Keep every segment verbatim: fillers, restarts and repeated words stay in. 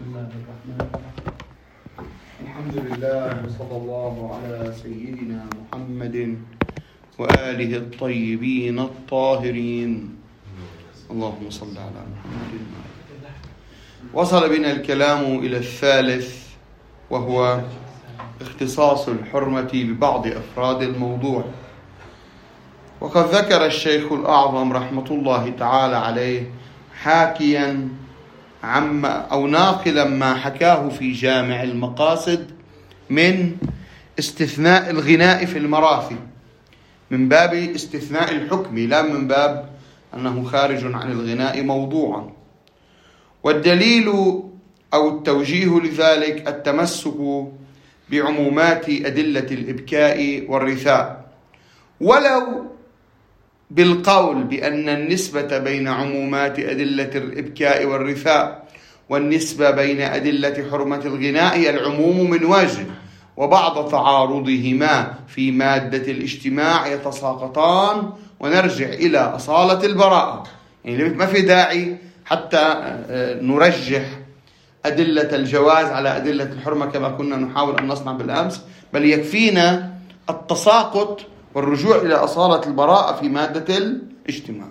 الله الرحمن الرحيم. الحمد لله وصلى الله على سيدنا محمد وآله الطيبين الطاهرين. اللهم صل على محمد. وصل بنا الكلام إلى الثالث، وهو اختصاص الحرمة ببعض أفراد الموضوع. وقد ذكر الشيخ الأعظم رحمة الله تعالى عليه حاكيا عما أو ناقلا ما حكاه في جامع المقاصد من استثناء الغناء في المراثي، من باب استثناء الحكم لا من باب أنه خارج عن الغناء موضوعا. والدليل أو التوجيه لذلك التمسك بعمومات أدلة الإبكاء والرثاء، ولو بالقول بأن النسبة بين عمومات أدلة الإبكاء والرثاء والنسبة بين أدلة حرمة الغناء هي العموم من وجه، وبعد تعارضهما في مادة الاجتماع يتساقطان، ونرجع إلى أصالة البراءة. يعني ما في داعي حتى نرجح أدلة الجواز على أدلة الحرمة كما كنا نحاول أن نصنع بالأمس، بل يكفينا التساقط والرجوع إلى أصالة البراءة في مادة الاجتماع.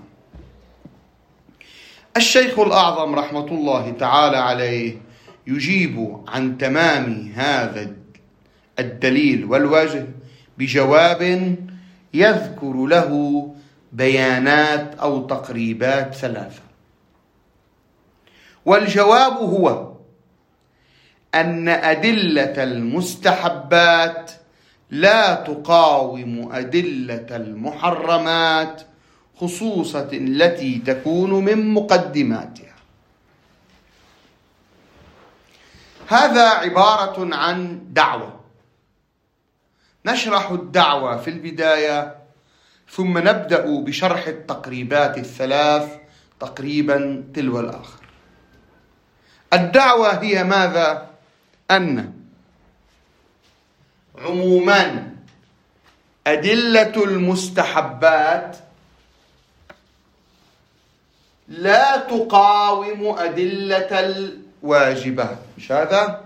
الشيخ الأعظم رحمة الله تعالى عليه يجيب عن تمام هذا الدليل والوجه بجواب يذكر له بيانات أو تقريبات ثلاثة. والجواب هو أن أدلة المستحبات لا تقاوم أدلة المحرمات، خصوصا التي تكون من مقدماتها. هذا عبارة عن دعوة، نشرح الدعوة في البداية ثم نبدأ بشرح التقريبات الثلاث تقريبا تلو الآخر. الدعوة هي ماذا؟ أن عموما أدلة المستحبات لا تقاوم أدلة الواجبات. مش هذا؟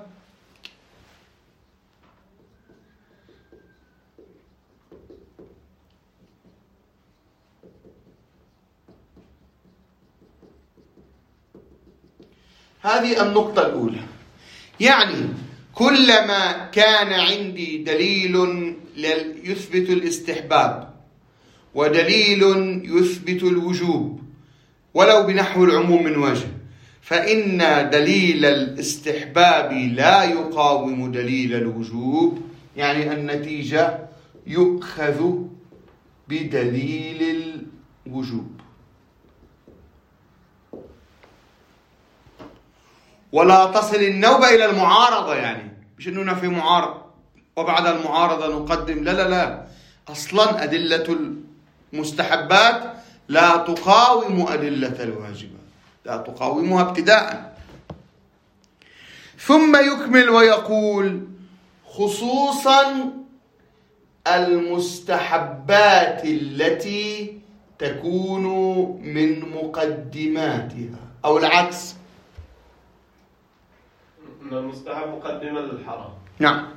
هذه النقطة الأولى. يعني كلما كان عندي دليل يثبت الاستحباب ودليل يثبت الوجوب ولو بنحو العموم من وجه، فإن دليل الاستحباب لا يقاوم دليل الوجوب، يعني النتيجة يؤخذ بدليل الوجوب. ولا تصل النوبة إلى المعارضة، يعني مش أننا في معارضة وبعد المعارضة نقدم، لا لا لا، أصلا أدلة المستحبات لا تقاوم أدلة الواجبات، لا تقاومها ابتداء. ثم يكمل ويقول خصوصا المستحبات التي تكون من مقدماتها، أو العكس، أن المستحب مقدمة للحرام. نعم،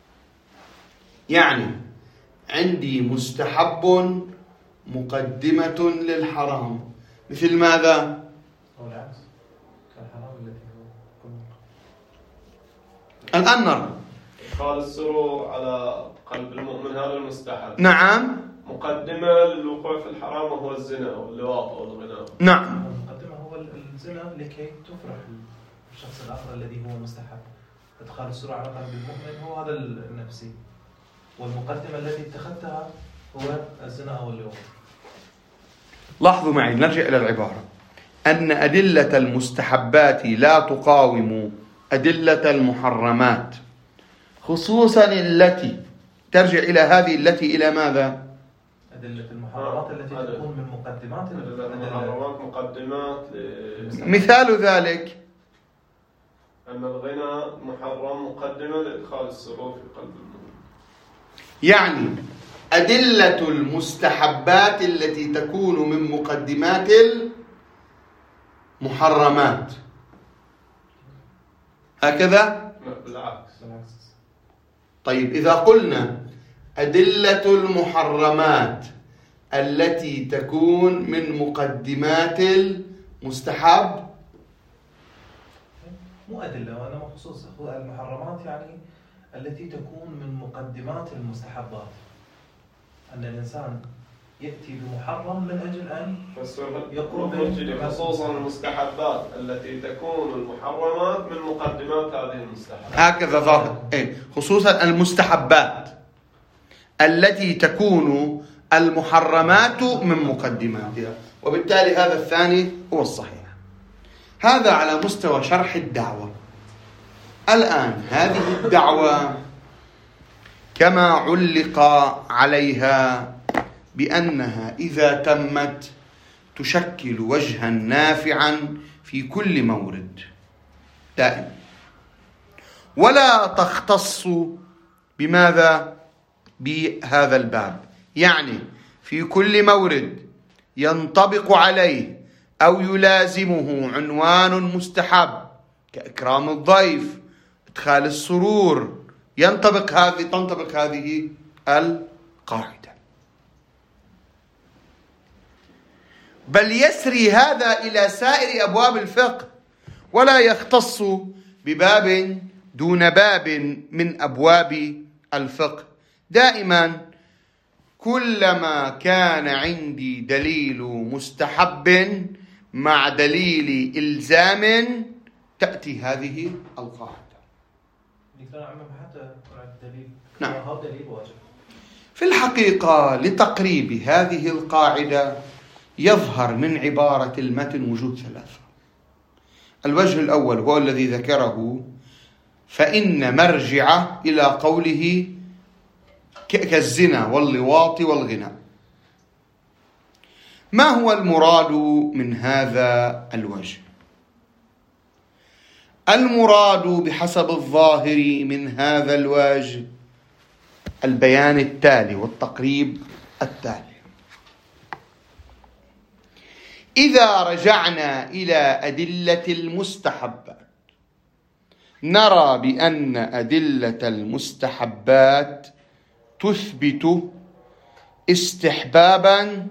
يعني عندي مستحب مقدمة للحرام، مثل ماذا؟ أو العكس، كالحرام التي هو الآن نرى إدخال السرور على قلب المؤمن هذا المستحب. نعم. مقدمة للوقوع في الحرام وهو الزنا أو اللواط أو الغناء. نعم. المقدمة هو الزنا لكي تفرح الشخص الآخر الذي هو مستحب. إدخال السرور على قلب المؤمن هو هذا النفسي، والمقدمة التي اتخذتها هو الزنا أو اللواط. لاحظوا معي، نرجع إلى العبارة، أن أدلة المستحبات لا تقاوم أدلة المحرمات، خصوصا التي ترجع إلى هذه التي إلى ماذا؟ أدلة المحرمات التي تكون من مقدمات المحرمات مقدمات. مثال ذلك أن الغنى محرم مقدمة لإدخال السرور في قلب المؤمن. يعني أدلة المستحبات التي تكون من مقدمات المحرمات هكذا؟ بالعكس. طيب إذا قلنا أدلة المحرمات التي تكون من مقدمات المستحب، مو أدلة وأنا مخصوص المحرمات يعني التي تكون من مقدمات المستحبات، أن الإنسان يأتي بمحرم من أجل أن يقرب، خصوصا المستحبات التي تكون المحرمات من مقدمات هذه المستحبات. هكذا ظاهر، إيه، خصوصا المستحبات التي تكون المحرمات من مقدماتها، وبالتالي هذا الثاني هو الصحيح. هذا على مستوى شرح الدعوة. الآن هذه الدعوة كما علق عليها بأنها إذا تمت تشكل وجها نافعا في كل مورد دائما، ولا تختص بماذا؟ بهذا الباب، يعني في كل مورد ينطبق عليه أو يلازمه عنوان مستحب كإكرام الضيف، إدخال السرور، ينطبق هذه تنطبق هذه القاعدة. بل يسري هذا إلى سائر أبواب الفقه، ولا يختص بباب دون باب من أبواب الفقه. دائما كلما كان عندي دليل مستحب مع دليل إلزام تأتي هذه القاعدة. نعم. في الحقيقة لتقريب هذه القاعدة يظهر من عبارة المتن وجود ثلاثة. الوجه الأول هو الذي ذكره، فإن مرجع إلى قوله كالزنا واللواط والغناء. ما هو المراد من هذا الوجه؟ المراد بحسب الظاهر من هذا الوجه البيان التالي والتقريب التالي. إذا رجعنا إلى أدلة المستحبات نرى بأن أدلة المستحبات تثبت استحبابا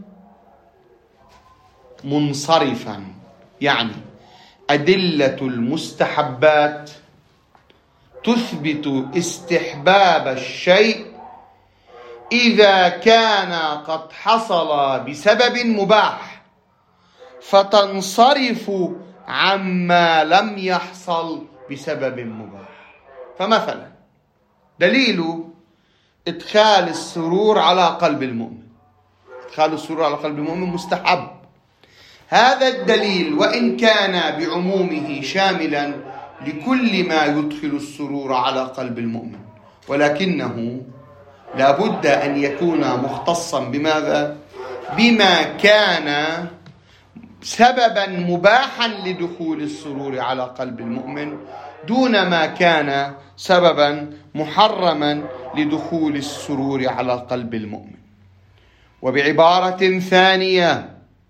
منصرفا، يعني أدلة المستحبات تثبت استحباب الشيء إذا كان قد حصل بسبب مباح، فتنصرف عما لم يحصل بسبب مباح. فمثلا دليل إدخال السرور على قلب المؤمن، إدخال السرور على قلب المؤمن مستحب. هذا الدليل وإن كان بعمومه شاملا لكل ما يدخل السرور على قلب المؤمن، ولكنه لا بد أن يكون مختصا بماذا؟ بما كان سببا مباحا لدخول السرور على قلب المؤمن، دون ما كان سببا محرما لدخول السرور على قلب المؤمن. وبعبارة ثانية،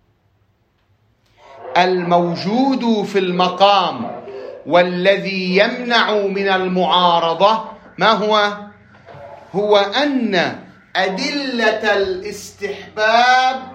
الموجود في المقام والذي يمنع من المعارضة ما هو؟ هو أن أدلة الاستحباب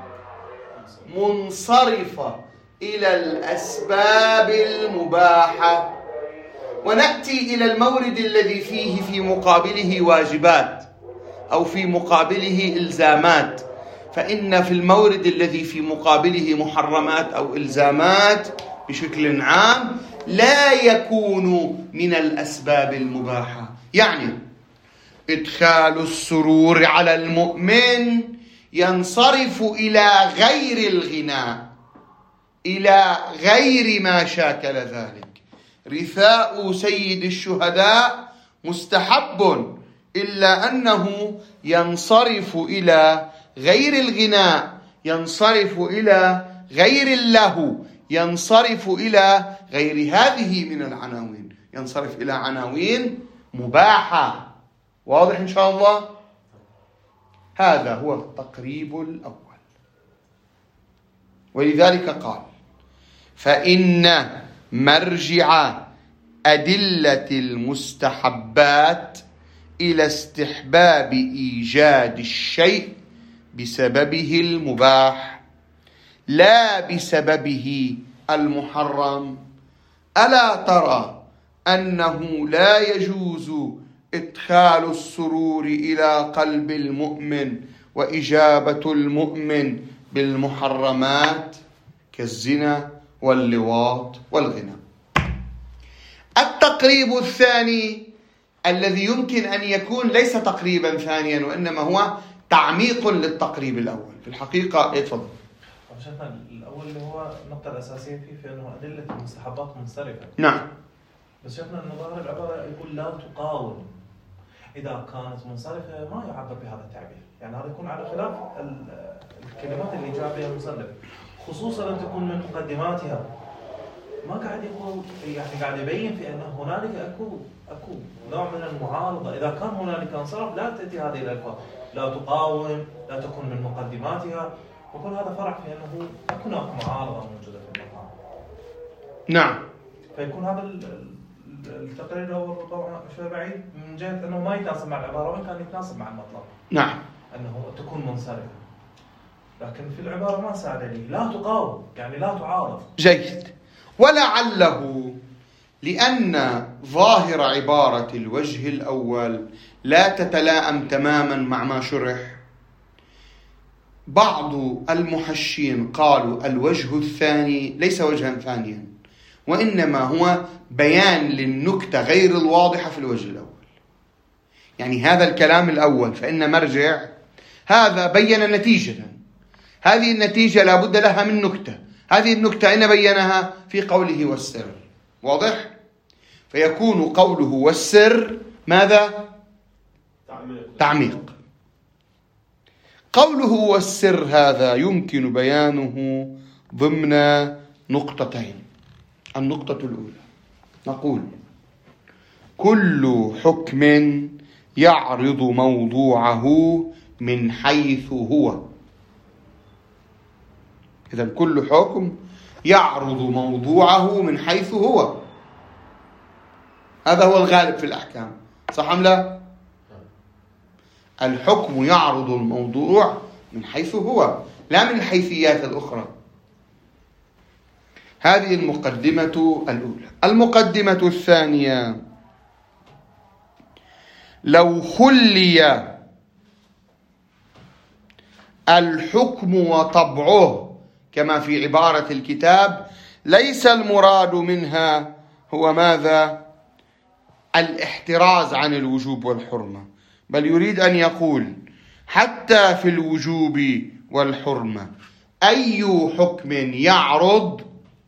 منصرفة إلى الأسباب المباحة. ونأتي إلى المورد الذي فيه في مقابله واجبات أو في مقابله إلزامات، فإن في المورد الذي في مقابله محرمات أو إلزامات بشكل عام لا يكون من الأسباب المباحة. يعني إدخال السرور على المؤمن ينصرف إلى غير الغناء، إلى غير ما شاكل ذلك. رثاء سيد الشهداء مستحب، إلا أنه ينصرف إلى غير الغناء، ينصرف إلى غير اللهو، ينصرف إلى غير هذه من العناوين، ينصرف إلى عناوين مباحة. واضح إن شاء الله؟ هذا هو التقريب الأول. ولذلك قال: فإن مرجع أدلة المستحبات إلى استحباب إيجاد الشيء بسببه المباح لا بسببه المحرم. ألا ترى أنه لا يجوز إدخال السرور إلى قلب المؤمن وإجابة المؤمن بالمحرمات كالزنا واللواط والغنى؟ التقريب الثاني الذي يمكن أن يكون ليس تقريبا ثانيا وإنما هو تعميق للتقريب الأول في الحقيقة. يتفضل. شيخنا الأول اللي هو النقطة الأساسية فيه في أنه أدلة المستحبات منصرفة. نعم. بس شيخنا أنه ظاهر العبارة يقول لا تقاوم. إذا كانت منصرفة ما يعبر بهذا التعبير، يعني هذا يكون على خلاف الكلمات اللي جاء بها المصنف، خصوصا أن تكون من مقدماتها ما قاعد يقول، يعني قاعد يبين في أنه هنالك أكو أكو نوع من المعارضة. إذا كان هنالك انصراف لا تأتي هذه الألفاظ، لا تقاوم، لا تكون من مقدماتها، وكل هذا فرع في أنه أكو نوع معارضة موجودة في المقام. نعم. فيكون هذا التقرير هو طبعا شوي بعيد من جهة أنه ما يتناسب مع العبارة، وإن كان يتناسب مع المطلب. نعم. أنه تكون منصرفة، لكن في العبارة ما ساعد لي لا تقاوم، يعني لا تعارض. جيد. ولعله لأن ظاهر عبارة الوجه الأول لا تتلائم تماما مع ما شرح، بعض المحشين قالوا الوجه الثاني ليس وجها ثانيا، وإنما هو بيان للنكتة غير الواضحة في الوجه الأول. يعني هذا الكلام الأول فإن مرجع هذا بين نتيجة، هذه النتيجة لا بد لها من نكتة، هذه النكتة أين بينها؟ في قوله والسر. واضح؟ فيكون قوله والسر ماذا؟ تعميق. تعميق. قوله والسر هذا يمكن بيانه ضمن نقطتين. النقطة الأولى نقول كل حكم يعرض موضوعه من حيث هو. إذن كل حكم يعرض موضوعه من حيث هو، هذا هو الغالب في الأحكام، صح أم لا؟ الحكم يعرض الموضوع من حيث هو لا من الحيثيات الأخرى. هذه المقدمة الأولى. المقدمة الثانية، لو خلي الحكم وطبعه كما في عبارة الكتاب ليس المراد منها هو ماذا؟ الاحتراز عن الوجوب والحرمة، بل يريد أن يقول حتى في الوجوب والحرمة أي حكم يعرض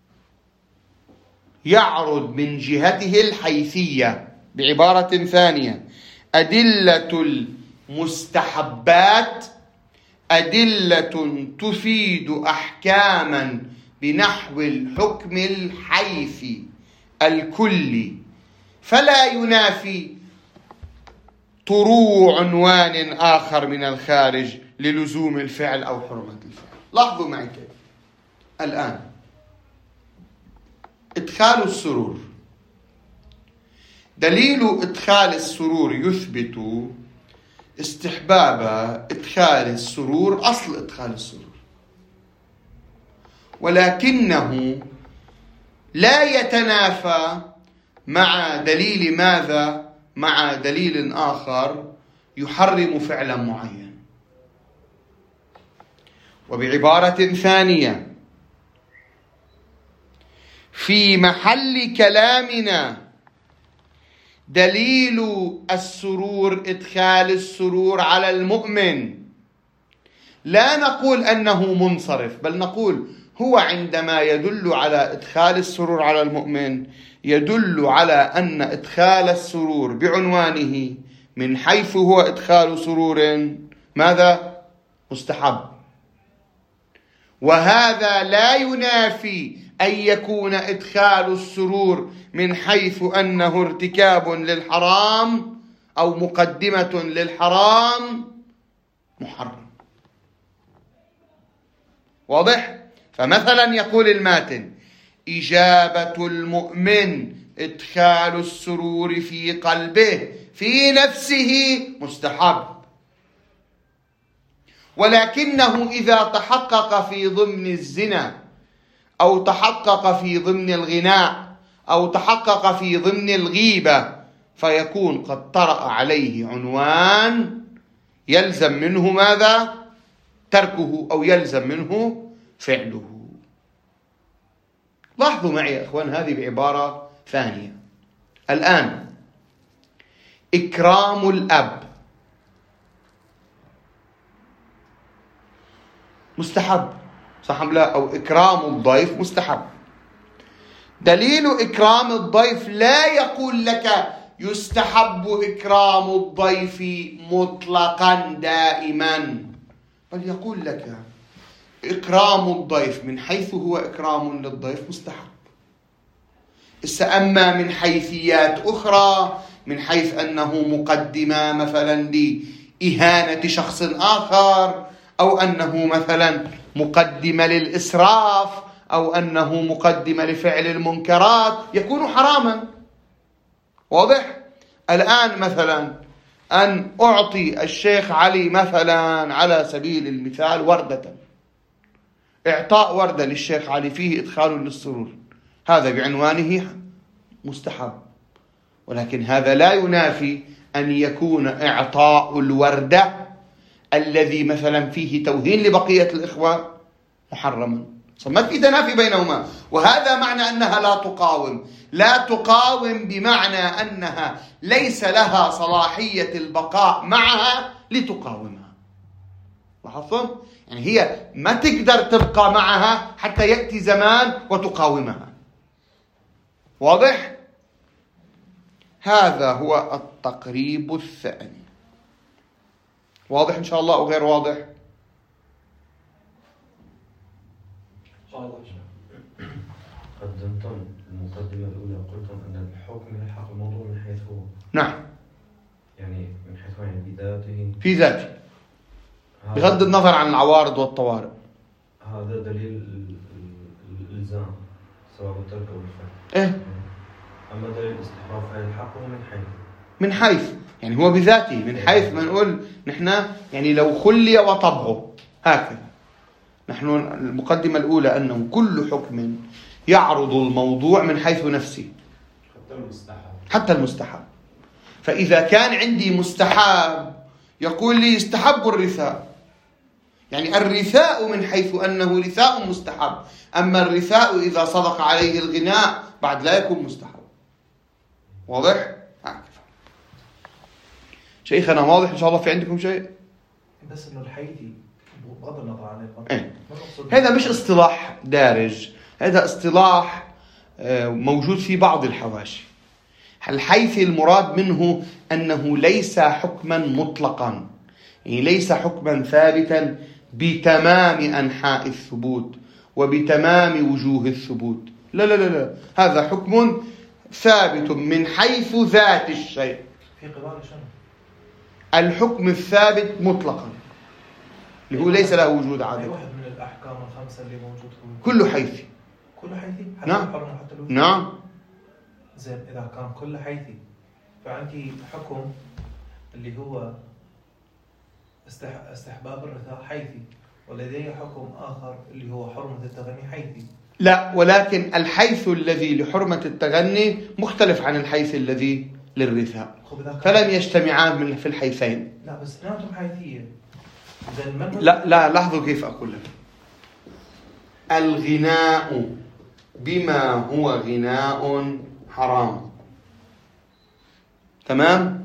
يعرض من جهته الحيثية. بعبارة ثانية، أدلة المستحبات أدلة تفيد أحكاما بنحو الحكم الحيثي الكلي، فلا ينافي طروع عنوان آخر من الخارج للزوم الفعل أو حرمة الفعل. لاحظوا معي كيف الآن إدخال السرور، دليل إدخال السرور يثبت استحباب إدخال السرور، أصل إدخال السرور، ولكنه لا يتنافى مع دليل ماذا؟ مع دليل آخر يحرم فعلا معين. وبعبارة ثانية، في محل كلامنا دليل السرور إدخال السرور على المؤمن، لا نقول أنه منصرف، بل نقول هو عندما يدل على إدخال السرور على المؤمن يدل على أن إدخال السرور بعنوانه من حيث هو إدخال سرور ماذا؟ مستحب. وهذا لا ينافي أن يكون إدخال السرور من حيث أنه ارتكاب للحرام أو مقدمة للحرام محرم. واضح؟ فمثلا يقول الماتن إجابة المؤمن إدخال السرور في قلبه في نفسه مستحب، ولكنه إذا تحقق في ضمن الزنا أو تحقق في ضمن الغناء أو تحقق في ضمن الغيبة فيكون قد طرأ عليه عنوان يلزم منه ماذا؟ تركه أو يلزم منه فعله. لاحظوا معي يا أخوان هذه بعبارة ثانية. الآن إكرام الأب مستحب، صح أم لا؟ أو إكرام الضيف مستحب. دليل إكرام الضيف لا يقول لك يستحب إكرام الضيف مطلقا دائما، بل يقول لك إكرام الضيف من حيث هو إكرام للضيف مستحب. أما من حيثيات أخرى، من حيث أنه مقدمة مثلا لإهانة شخص آخر، أو أنه مثلا مقدمة للإسراف، أو أنه مقدمة لفعل المنكرات، يكون حراما. واضح؟ الآن مثلا أن أعطي الشيخ علي مثلا على سبيل المثال وردة، إعطاء وردة للشيخ علي فيه إدخال للسرور، هذا بعنوانه مستحب، ولكن هذا لا ينافي أن يكون إعطاء الوردة الذي مثلا فيه توهين لبقية الإخوة محرما. ما في تنافي بينهما، وهذا معنى أنها لا تقاوم. لا تقاوم بمعنى أنها ليس لها صلاحية البقاء معها لتقاومها. لاحظتم؟ يعني هي ما تقدر تبقى معها حتى يأتي زمان وتقاومها. واضح؟ هذا هو التقريب الثاني. واضح إن شاء الله أو غير واضح؟ قدمتم المقدمة الأولى، قلتم أن الحكم يلحق الموضوع من حيث هو. نعم. يعني من حيث هو، يعني بذاته. في ذاته. بغض النظر عن العوارض والطوارئ. هذا دليل الإلزام سواء الترك أو الفعل. إيه. أما دليل الاستحباب فيلحقه من حيث. من حيث يعني هو بذاته، من حيث ما نقول نحن يعني لو خلي وطبعه هكذا. نحن المقدمة الأولى أنه كل حكم يعرض الموضوع من حيث نفسه حتى المستحب. حتى المستحب. فإذا كان عندي مستحب يقول لي يستحب الرثاء، يعني الرثاء من حيث أنه رثاء مستحب، أما الرثاء إذا صدق عليه الغناء بعد لا يكون مستحب. واضح؟ هكذا. شيخنا واضح إن شاء الله؟ في عندكم شيء؟ بس إنه الحيثي بغض النظر عن إيه؟ هذا مش اصطلاح دارج، هذا اصطلاح موجود في بعض الحواشي. الحيث المراد منه أنه ليس حكما مطلقا، يعني ليس حكما ثابتا بتمام أنحاء الثبوت وبتمام وجوه الثبوت. لا لا لا لا، هذا حكم ثابت من حيث ذات الشيء. في قبال شنو؟ الحكم الثابت مطلقا اللي هو ليس له وجود عادي. واحد من الأحكام الخمسة اللي موجود هو كله حيثي. كله حيثي؟ نعم. حتى نعم. زين، إذا كان كله حيثي فعندي حكم اللي هو استح... استحباب الرثاء حيثي، ولدي حكم آخر اللي هو حرمة التغني حيثي. لا، ولكن الحيث الذي لحرمة التغني مختلف عن الحيث الذي للرثاء، فلم يجتمعان من في الحيثين. لا بس اثنيناتهم حيثية. من لا لا، لاحظوا كيف أقول لك. الغناء بما هو غناء حرام، تمام؟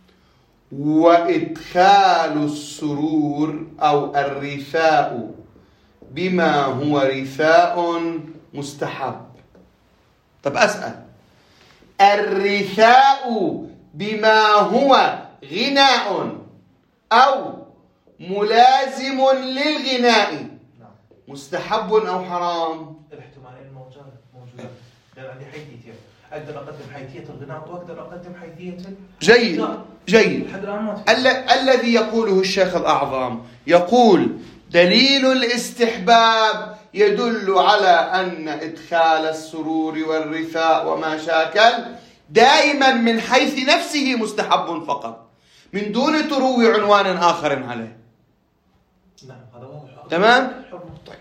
وإدخال السرور أو الرثاء بما هو رثاء مستحب. طب أسأل، الرثاء بما هو غناء أو ملازم للغناء مستحب أو حرام؟ الاحتمالين موجودة. لأن عندي حيثيتين، أقدر أقدم حيثية الغناء وأقدر أقدم حيثية. جيد جيد. ال- الذي يقوله الشيخ الأعظم يقول دليل الاستحباب يدل على أن إدخال السرور والرثاء وما شاكل دائما من حيث نفسه مستحب فقط، من دون تروي عنوان آخر عليه. نعم هذا واضح. تمام؟ طيب.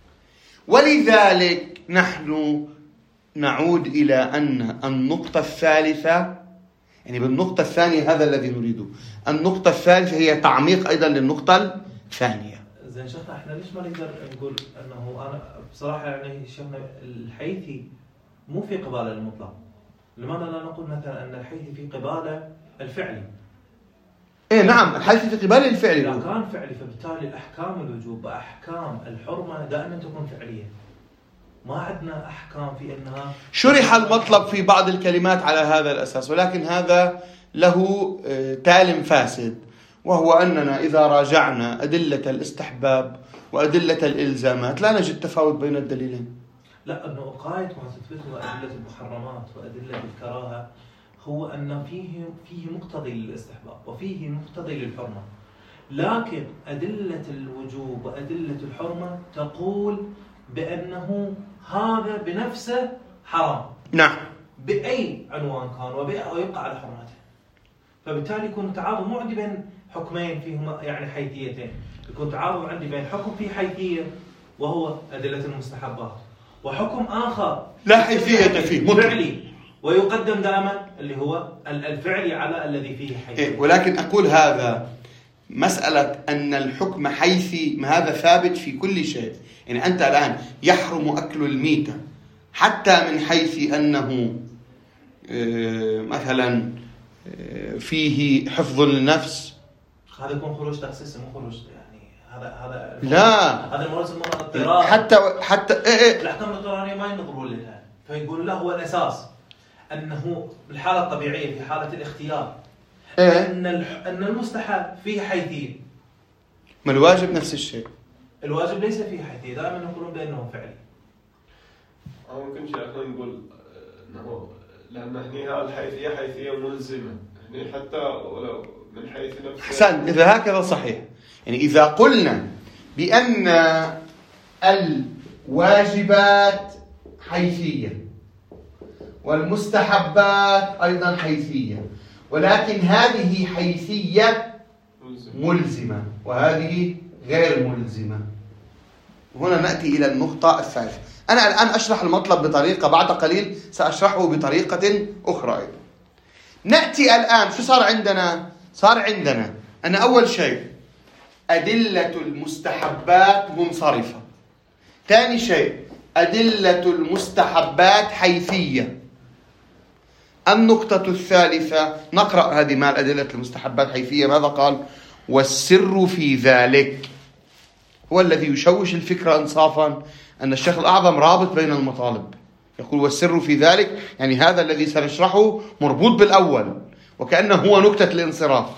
ولذلك نحن نعود إلى أن النقطة الثالثة، يعني بالنقطة الثانية هذا الذي نريده، النقطة الثالثة هي تعميق أيضا للنقطة الثانية. زين شيخنا احنا ليش ما نقدر نقول انه انا بصراحة يعني شيخنا الحيثي مو في قبالة المطلق، لماذا لا نقول مثلا ان الحيثي في قبالة الفعلي؟ ايه نعم الحيثي في قبالة الفعلي. إذا كان فعلي فبالتالي الأحكام الوجوب وأحكام الحرمة دائما تكون فعلية. ما عندنا أحكام في أنها شرح المطلب في بعض الكلمات على هذا الأساس، ولكن هذا له تال فاسد، وهو أننا إذا راجعنا أدلة الاستحباب وأدلة الإلزامات لا نجد تفاوت بين الدليلين. لا، أنه غاية ما تثبته أدلة المحرمات وأدلة الكراهة هو أن فيه فيه مقتضي للاستحباب وفيه مقتضي للحرمة، لكن أدلة الوجوب وأدلة الحرمة تقول بأنه هذا بنفسه حرام. نعم. بأي عنوان كان ويبقى على حرمته. فبالتالي يكون تعارض مو عندي بين حكمين فيهما يعني حيثيتين، يكون تعارض عندي بين حكم فيه حيثية وهو أدلة المستحبات، وحكم آخر لا حيثية فيه فعلي ويقدم دائما اللي هو الفعلي على الذي فيه حيثية. إيه، ولكن أقول هذا مسألة أن الحكم حيثي هذا ثابت في كل شيء. يعني أنت الآن يحرم أكل الميتة حتى من حيث أنه مثلا فيه حفظ للنفس. هذا يكون خروج تخصيص مو خروج يعني هذا هذا لا هذا المورد اضطرار. حتى حتى إيه إيه. الأحكام الاضطرارية ما ينظرون لها، فيقولون له هو الأساس أنه الحالة الطبيعية في حالة الاختيار إيه؟ أن أن المستحب فيه حيثية. ما الواجب نفس الشيء. الواجب ليس فيه حيثية، دائما يقولون بأنه فعلي. أو ممكن شيخنا نقول أنه لأن هنا الحيثية حيثية ملزمة، يعني حتى ولو من حيث نفسه. أحسن، إذا هكذا صحيح. يعني إذا قلنا بأن الواجبات حيثية والمستحبات أيضا حيثية، ولكن هذه حيثية ملزمة وهذه غير ملزمة، هنا نأتي إلى النقطة الثالثة. أنا الآن أشرح المطلب بطريقة، بعد قليل سأشرحه بطريقة أخرى أيضا. نأتي الآن شو صار عندنا؟ صار عندنا أن أول شيء أدلة المستحبات منصرفة، ثاني شيء أدلة المستحبات حيثية. النقطة الثالثة نقرأ هذه مع أدلة المستحبات حيثية. ماذا قال؟ والسر في ذلك هو الذي يشوش الفكرة إنصافا، أن الشيخ الأعظم رابط بين المطالب، يقول والسر في ذلك، يعني هذا الذي سنشرحه مربوط بالأول وكأنه هو نكتة الانصراف،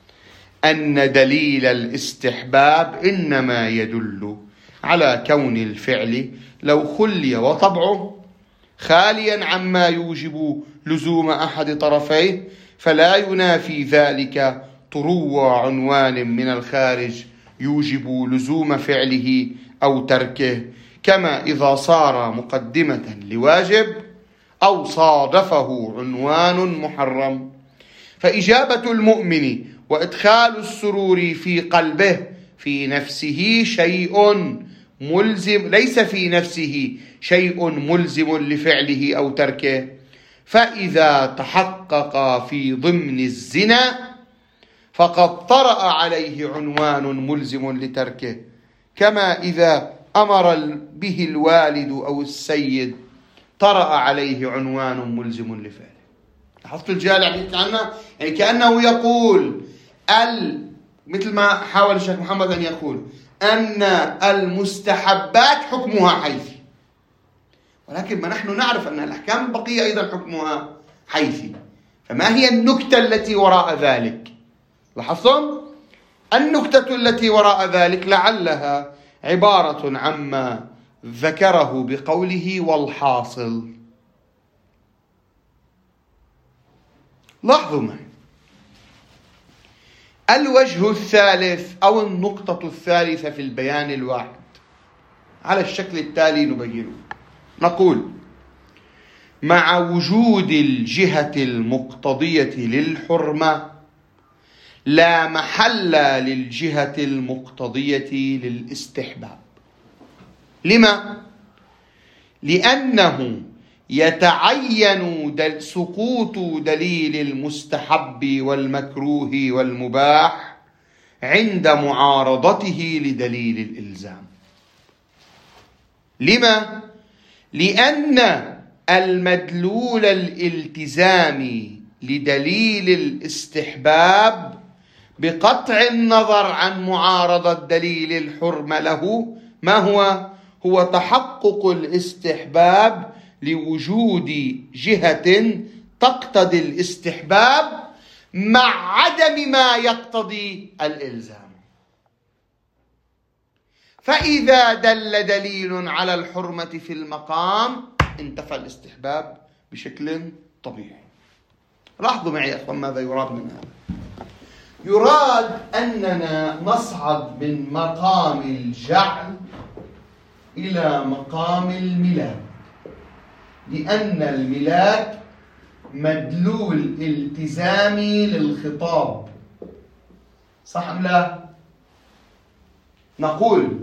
أن دليل الاستحباب إنما يدل على كون الفعل لو خلي وطبعه خاليا عما يوجب لزوم أحد طرفيه فلا ينافي ذلك طرو عنوان من الخارج يوجب لزوم فعله أو تركه، كما إذا صار مقدمة لواجب أو صادفه عنوان محرم. فإجابة المؤمن وإدخال السرور في قلبه في نفسه شيء ملزم، ليس في نفسه شيء ملزم لفعله أو تركه، فإذا تحقق في ضمن الزنا فقد طرأ عليه عنوان ملزم لتركه، كما إذا أمر به الوالد أو السيد طرأ عليه عنوان ملزم لفعله. لاحظت الجال يعني كأنه يعني كأنه يقول ال مثل ما حاول الشيخ محمد أن يقول أن المستحبات حكمها حيثي، ولكن ما نحن نعرف أن الأحكام البقية أيضا حكمها حيثي. فما هي النكتة التي وراء ذلك؟ لاحظتم؟ النكتة التي وراء ذلك لعلها عبارة عما ذكره بقوله والحاصل. لاحظوا معي الوجه الثالث أو النقطة الثالثة في البيان الواحد، على الشكل التالي نبينه. نقول: مع وجود الجهة المقتضية للحرمة لا محل للجهة المقتضية للاستحباب. لما؟ لأنه يتعين دل سقوط دليل المستحب والمكروه والمباح عند معارضته لدليل الإلزام. لما؟ لأن المدلول الالتزامي لدليل الاستحباب بقطع النظر عن معارضة دليل الحرمة له ما هو؟ هو تحقق الاستحباب لوجود جهة تقتضي الاستحباب مع عدم ما يقتضي الإلزام. فإذا دل دليل على الحرمة في المقام انتفى الاستحباب بشكل طبيعي. لاحظوا معي يا أخوان ماذا يراد من هذا. يراد أننا نصعد من مقام الجعل إلى مقام الملاك، لأن الملاك مدلول التزامي للخطاب، صح أم لا؟ نقول: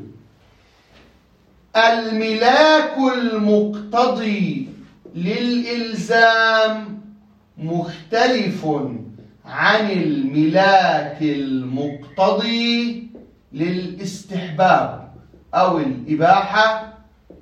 الملاك المقتضي للإلزام مختلف عن الملاك المقتضي للاستحباب أو الإباحة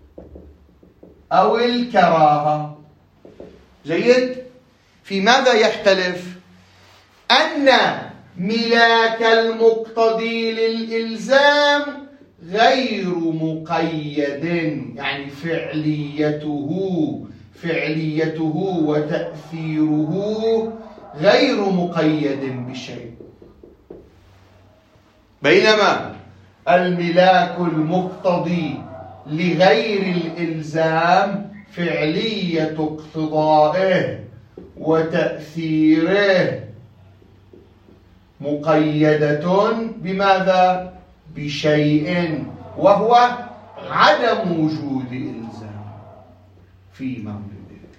أو الكراهة. جيد؟ في ماذا يختلف؟ أن ملاك المقتضي للإلزام غير مقيد، يعني فعليته فعليته وتأثيره غير مقيد بشيء، بينما الملاك المقتضي لغير الإلزام فعلية اقتضائه وتأثيره مقيدة بماذا؟ بشيء، وهو عدم وجود إلزام في مورده.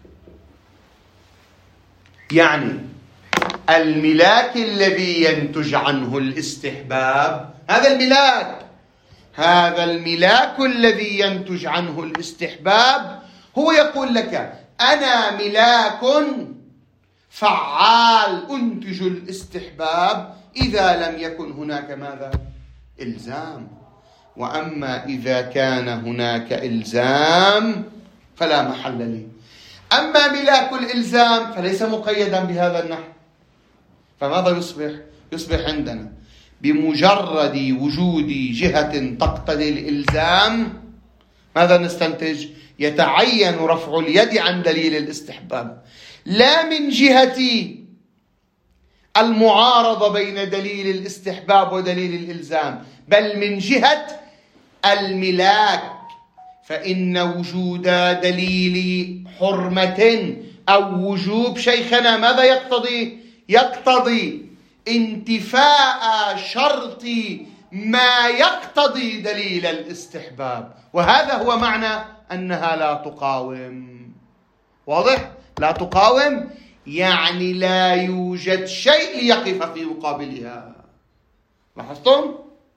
يعني الملاك الذي ينتج عنه الاستحباب، هذا الملاك هذا الملاك الذي ينتج عنه الاستحباب هو يقول لك: أنا ملاك فعال أنتج الاستحباب إذا لم يكن هناك ماذا؟ إلزام. وأما إذا كان هناك إلزام فلا محل لي. أما ملاك الإلزام فليس مقيدا بهذا النحو، فماذا يصبح؟ يصبح عندنا بمجرد وجود جهة تقتضي الإلزام ماذا نستنتج؟ يتعين رفع اليد عن دليل الاستحباب، لا من جهة المعارضة بين دليل الاستحباب ودليل الإلزام، بل من جهة الملاك. فإن وجود دليل حرمة أو وجوب شيخنا ماذا يقتضي؟ يقتضي انتفاء شرط ما يقتضي دليل الاستحباب، وهذا هو معنى أنها لا تقاوم. واضح؟ لا تقاوم يعني لا يوجد شيء ليقف في مقابلها. لاحظتم؟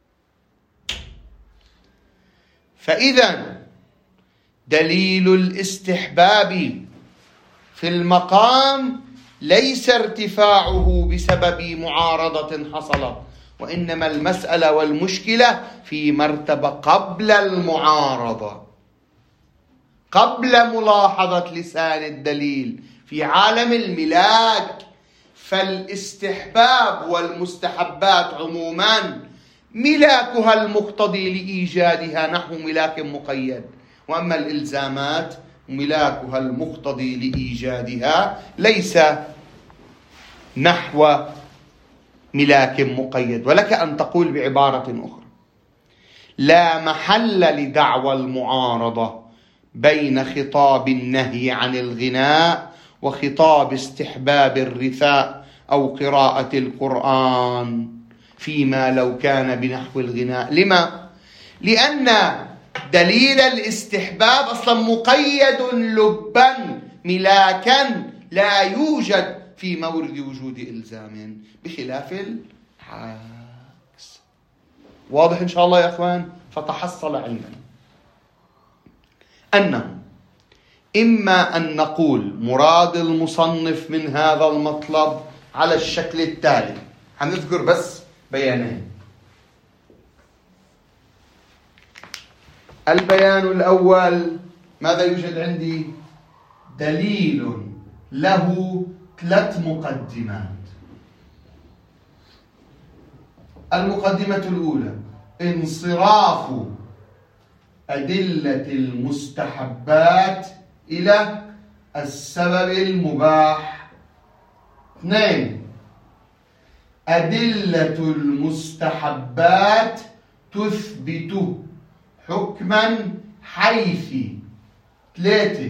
فإذا دليل الاستحباب في المقام ليس ارتفاعه بسبب معارضة حصلت، وإنما المسألة والمشكلة في مرتبة قبل المعارضة، قبل ملاحظة لسان الدليل في عالم الملاك. فالاستحباب والمستحبات عموما ملاكها المقتضي لإيجادها نحو ملاك مقيد، وأما الإلزامات ملاكها المقتضي لإيجادها ليس نحو ملاك مقيد. ولك أن تقول بعبارة أخرى: لا محل لدعوى المعارضة بين خطاب النهي عن الغناء وخطاب استحباب الرثاء أو قراءة القرآن فيما لو كان بنحو الغناء. لما؟ لأن دليل الاستحباب أصلا مقيد لبا ملاكا لا يوجد في مورد وجود إلزام بخلاف العكس. واضح إن شاء الله يا أخوان؟ فتحصل علمنا أنه إما أن نقول مراد المصنف من هذا المطلب على الشكل التالي. هنذكر بس بيانين. البيان الأول ماذا يوجد عندي؟ دليل له ثلاث مقدمات. المقدمة الأولى انصراف أدلة المستحبات إلى السبب المباح. اثنين، أدلة المستحبات تثبت حكما حيثي. ثلاثة،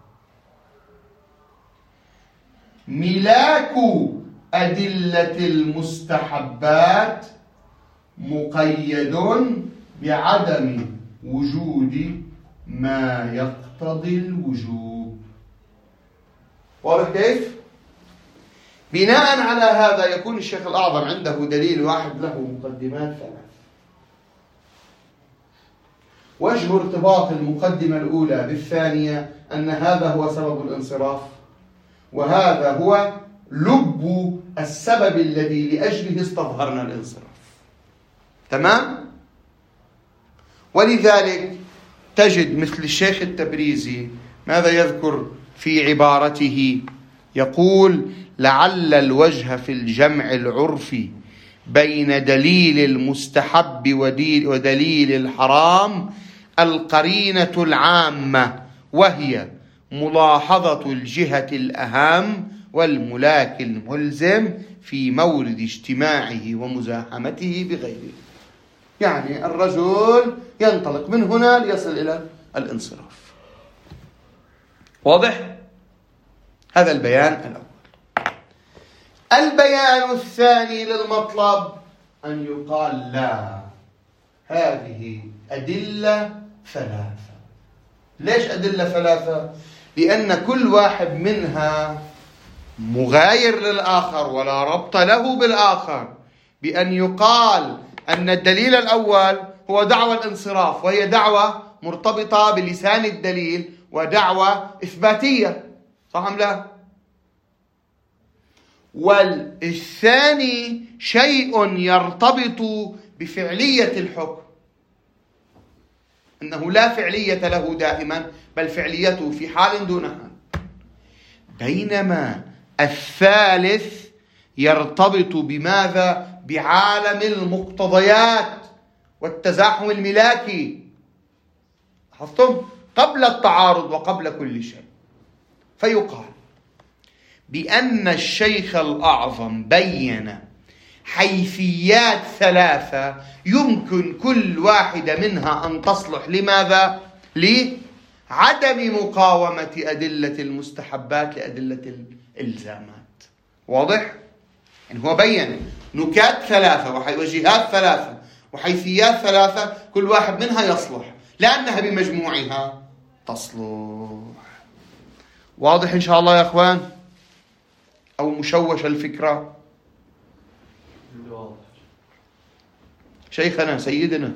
ملاك أدلة المستحبات مقيد بعدم وجود ما يقتضي الوجوب. واضح كيف؟ بناء على هذا يكون الشيخ الأعظم عنده دليل واحد له مقدمات ثلاث. وجه ارتباط المقدمة الأولى بالثانية أن هذا هو سبب الانصراف، وهذا هو لب السبب الذي لأجله استظهرنا الانصراف. تمام؟ ولذلك تجد مثل الشيخ التبريزي ماذا يذكر في عبارته؟ يقول: لعل الوجه في الجمع العرفي بين دليل المستحب ودليل الحرام القرينة العامة، وهي ملاحظة الجهة الأهم والملاك الملزم في مورد اجتماعه ومزاحمته بغيره. يعني الرجل ينطلق من هنا ليصل إلى الانصراف. واضح؟ هذا البيان الأول. البيان الثاني للمطلب أن يقال: لا، هذه أدلة ثلاثة. ليش أدلة ثلاثة؟ لأن كل واحد منها مغاير للآخر ولا ربط له بالآخر، بأن يقال أن الدليل الأول هو دعوى الانصراف، وهي دعوة مرتبطة بلسان الدليل ودعوة إثباتية، صح أم لا؟ والثاني شيء يرتبط بفعلية الحكم، أنه لا فعلية له دائما، بل فعليته في حال دون حال. بينما الثالث يرتبط بماذا؟ بعالم المقتضيات والتزاحم الملاكي. لاحظتم؟ قبل التعارض وقبل كل شيء. فيقال بأن الشيخ الأعظم بين حيثيات ثلاثة يمكن كل واحدة منها أن تصلح لماذا؟ لعدم مقاومة أدلة المستحبات لأدلة الإلزامات. واضح؟ يعني هو بين نكات ثلاثة وجهات ثلاثة وحيثيات ثلاثة، كل واحد منها يصلح لأنها بمجموعها تصلح. واضح إن شاء الله يا أخوان؟ أو مشوش الفكرة؟ شيخنا سيدنا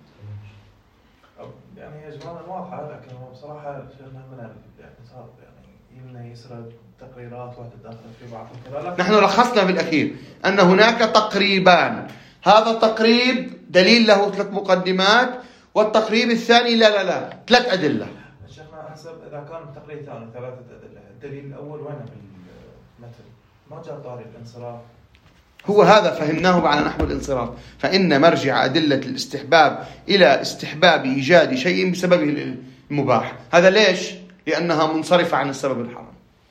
يعني يا جماعة واضحة، لكن هو بصراحة شيخنا من يعني صار يعني يمنى يسرد تقريرات وتتدخل في بعض الكلام. نحن لخصنا بالأخير أن هناك تقريبان، هذا تقريب دليل له ثلاث مقدمات، والتقريب الثاني لا لا لا ثلاث أدلة. شيخنا حسب إذا كان التقريب الثاني ثلاثة أدلة، الدليل الأول وين في المثل؟ ما جاء طاري الانصراف. هو هذا فهمناه على نحو الانصراف، فإن مرجع أدلة الاستحباب إلى استحباب إيجاد شيء بسببه المباح. هذا ليش؟ لأنها منصرفة عن السبب الحرام.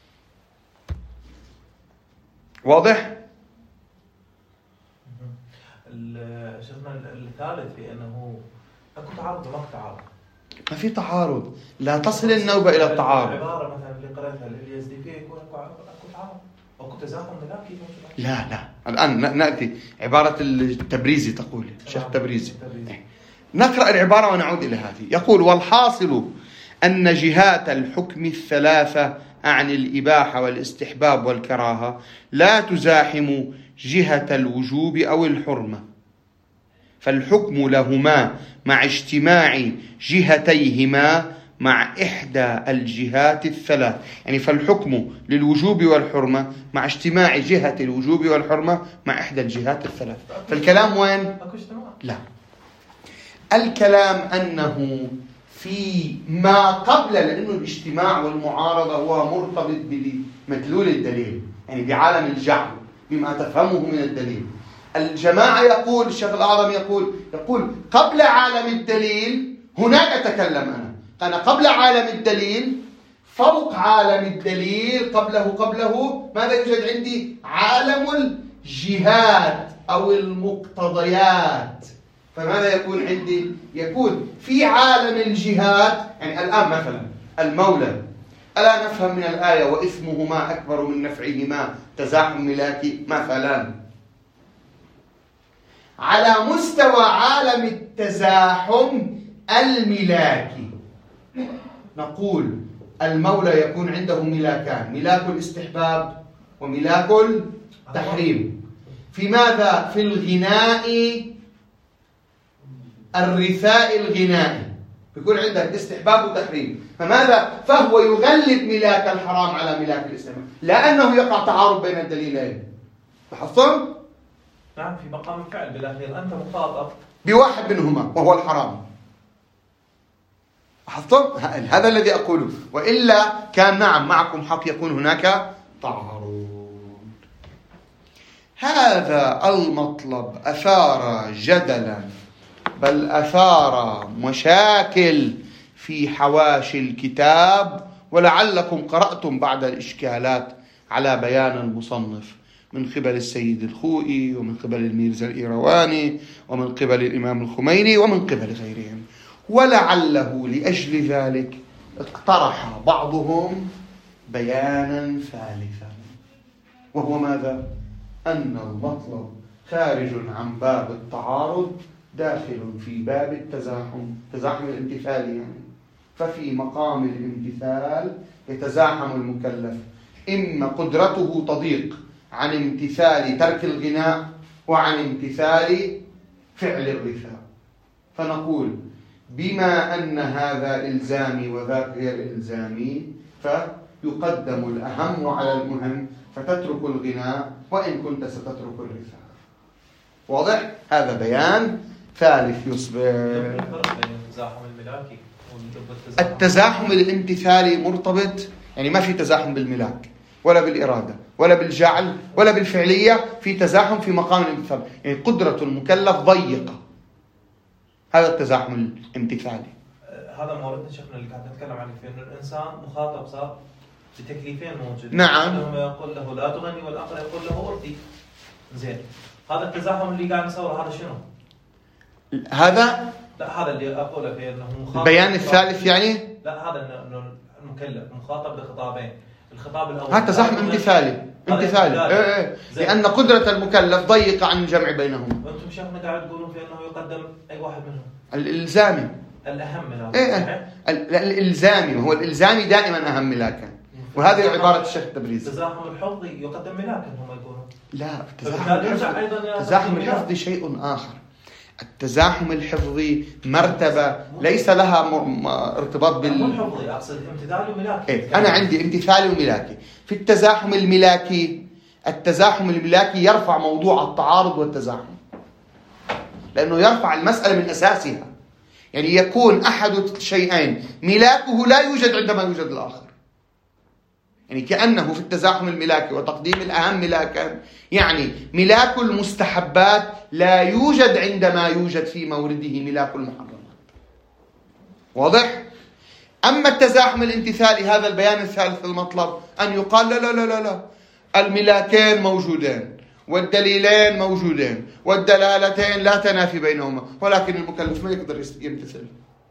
واضح؟ شيخنا الثالث بأنه أكو تعارض وما تعارض. ما في تعارض، لا تصل النوبة إلى التعارض. العبارة مثلا اللي قرأتها اليزدي فيه يكون أكو تعارض أو تزاحم ملاكي. لا لا، الآن نأتي عبارة التبريزي تقول الشيخ التبريزي. نقرأ العبارة ونعود إلى هذه. يقول: والحاصل أن جهات الحكم الثلاثة عن الإباحة والاستحباب والكراهة لا تزاحم جهة الوجوب أو الحرمة، فالحكم لهما مع اجتماع جهتيهما مع إحدى الجهات الثلاث. يعني فالحكم للوجوب والحرمة مع اجتماع جهة الوجوب والحرمة مع إحدى الجهات الثلاث. فالكلام وين؟ لا، الكلام أنه في ما قبل، لأنه الاجتماع والمعارضة هو مرتبط بمدلول الدليل، يعني بعالم الجعل بما تفهمه من الدليل. الجماعة يقول، الشيخ الأعظم يقول يقول قبل عالم الدليل هناك أتكلم أنا أنا قبل عالم الدليل، فوق عالم الدليل، قبله قبله ماذا يوجد عندي؟ عالم الجهات أو المقتضيات. فماذا يكون عندي؟ يكون في عالم الجهات، يعني الآن مثلا المولى، ألا نفهم من الآية وإثمهما أكبر من نفعهما تزاحم ملاكي مثلا. على مستوى عالم التزاحم الملاكي نقول المولى يكون عنده ملاكان: ملاك الاستحباب وملاك التحريم. في ماذا؟ في الغناء، الرثاء الغنائي يكون عندك استحباب وتحريم. فماذا؟ فهو يغلب ملاك الحرام على ملاك الاستحباب، لأنه يقع تعارض بين الدليلين. لاحظتم؟ نعم، في مقام الفعل بالأخير أنت مخاطب بواحد منهما وهو الحرام. لاحظتم؟ هذا الذي أقوله، وإلا كان نعم معكم حق يكون هناك تعارض. هذا المطلب أثار جدلا، بل أثار مشاكل في حواشي الكتاب، ولعلكم قرأتم بعد الإشكالات على بيان المصنف من قبل السيد الخوئي ومن قبل الميرزا الإيرواني ومن قبل الإمام الخميني ومن قبل غيرهم. ولعله لأجل ذلك اقترح بعضهم بيانا ثالثا، وهو ماذا؟ أن المطلب خارج عن باب التعارض، داخل في باب التزاحم، تزاحم الامتثال يعني. ففي مقام الامتثال يتزاحم المكلف، إما قدرته تضيق عن امتثال ترك الغناء وعن امتثال فعل الرثاء، فنقول بما أن هذا إلزامي وذاك غير إلزامي فيقدم الأهم على المهم، فتترك الغناء وإن كنت ستترك الرثاء. واضح؟ هذا بيان ثالث يصبح. التزاحم الامتثالي مرتبط، يعني ما في تزاحم بالملاك ولا بالإرادة ولا بالجعل ولا بالفعلية، في تزاحم في مقام الامتثال، يعني قدرة المكلف ضيقة. هذا التزاحم الامتثالي. هذا موردنا شيخنا اللي قاعد نتكلم عنه، في أن الإنسان مخاطب صار بتكليفين موجودين. نعم. يقول له لا تغني والآخر يقول له أرضي. زين، هذا التزاحم اللي قاعد نصوره هذا شنو؟ هذا لا، هذا اللي أقوله في أنه مخاطب. البيان الثالث يعني؟ لا، هذا إنه المكلف مخاطب بخطابين. الخطاب الأول هذا تزاحم امتثالي امتثالي إيه إيه. لأن قدرة المكلف ضيقة عن الجمع بينهم. وأنتم شيخنا قاعد تقولون في أنه يقدم أي واحد منهم؟ الإلزامي الأهم من هذا. إيه الإلزامي، وهو الإلزامي دائما أهم ملاكا، وهذه عبارة الشيخ التبريزي. التزاحم الحفظي يقدم ملاكا هم يقولون. لا، التزاحم الحفظي شيء آخر. التزاحم الحفظي مرتبة ليس لها م... ارتباط بال الحفظي، أقصد امتثالي وملاكي. إيه؟ أنا عندي امتثالي وملاكي. في التزاحم الملاكي، التزاحم الملاكي يرفع موضوع التعارض والتزاحم، لأنه يرفع المسألة من أساسها. يعني يكون أحد شيئين ملاكه لا يوجد عندما يوجد الآخر، يعني كأنه في التزاحم الملاكي وتقديم الأهم ملاكا، يعني ملاك المستحبات لا يوجد عندما يوجد في مورده ملاك المحرمات. واضح؟ أما التزاحم الامتثالي، هذا البيان الثالث المطلب، أن يقال لا لا لا لا, لا. الملاكين موجودين والدليلين موجودين والدلالتين لا تنافي بينهما، ولكن المكلف ما يقدر يمتثل،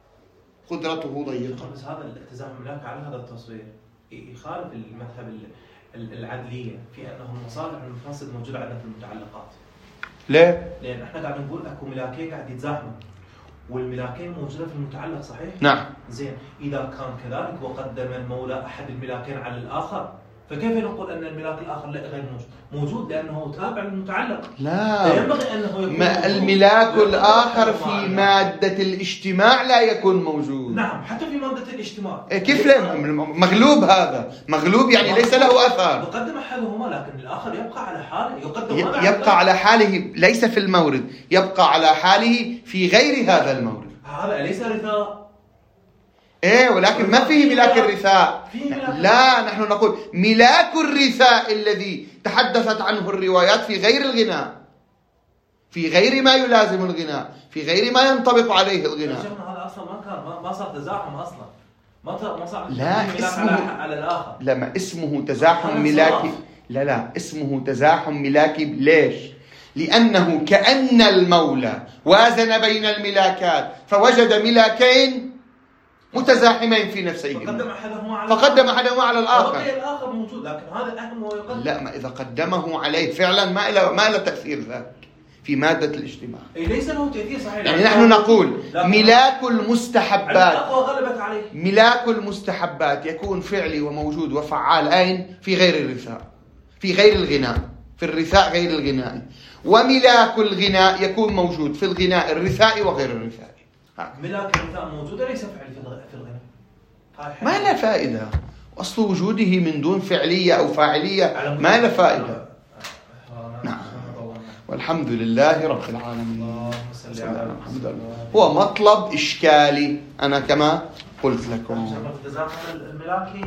قدرته ضيقة. بس هذا التزاحم الملاك على هذا التصوير يخالف المذهب العدلية في أنه المصالح والمفاسد موجودة عندنا في المتعلقات. ليه؟ لأن احنا قاعد نقول أكو ملاكين قاعد يتزاحموا. والملاكين موجودة في المتعلق صحيح؟ نعم. زين، إذا كان كذلك وقدم المولى أحد الملاكين على الآخر، فكيف نقول أن الملاك الآخر لا غير موجود؟ موجود لأنه تابع للمتعلق. لا، ينبغي أنه يكون ما الملاك الآخر في مادة الاجتماع لا يكون موجود. نعم، حتى في مادة الاجتماع. كيف لا؟ مغلوب، هذا مغلوب يعني ليس له أثر. يقدم أحدهما لكن الآخر يبقى على حاله. يقدم يبقى على حاله ليس في المورد، يبقى على حاله في غير هذا المورد. هذا أليس رثاء؟ ايه، ولكن ما فيه ملاك الرثاء. لا، نحن نقول ملاك الرثاء الذي تحدثت عنه الروايات في غير الغناء، في غير ما يلازم الغناء، في غير ما ينطبق عليه الغناء. هذا اصلا ما كان، ما صار تزاحم اصلا، ما ما صار لا اسمه على, على الاخر. لا، ما اسمه تزاحم ملاكي. لا لا، اسمه تزاحم ملاكي. ليش؟ لأنه كأن المولى وازن بين الملاكات فوجد ملاكين متزاحمين في نفسيهما، فقدم احدهما على فقدم احدهما على الاخر. بقي الاخر موجود، لكن هذا اهم ويقدم. لا، ما اذا قدمه عليه فعلا ما له ما له تاثير ذاك في ماده الاجتماع. اي ليس له تاثير صحيح. يعني نحن نقول ملاك المستحبات، غلبت عليه. ملاك المستحبات يكون فعلي وموجود وفعال أين؟ في غير الرثاء، في غير الغناء، في الرثاء غير الغناء. وملاك الغناء يكون موجود في الغناء الرثائي وغير الرثائي. ملاك الرثاء موجود ليس فعلي في الغناء. ما له فائدة، أصل وجوده من دون فعلية أو فاعلية ما له فائدة. نعم، والحمد لله رب العالمين. هو مطلب إشكالي أنا كما قلت لكم.